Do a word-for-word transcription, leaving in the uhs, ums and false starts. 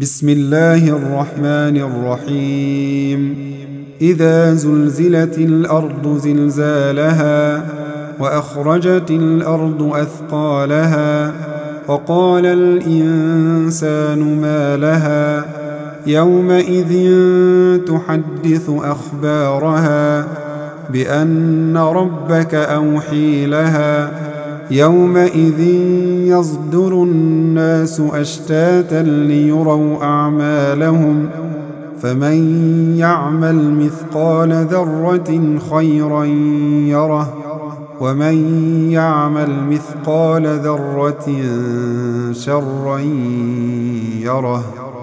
بسم الله الرحمن الرحيم إذا زلزلت الأرض زلزالها وأخرجت الأرض أثقالها وقال الإنسان ما لها يومئذ تحدث أخبارها بأن ربك أوحي لها يومئذ يصدر الناس أشتاتا ليروا أعمالهم فمن يعمل مثقال ذرة خيرا يره ومن يعمل مثقال ذرة شرا يره.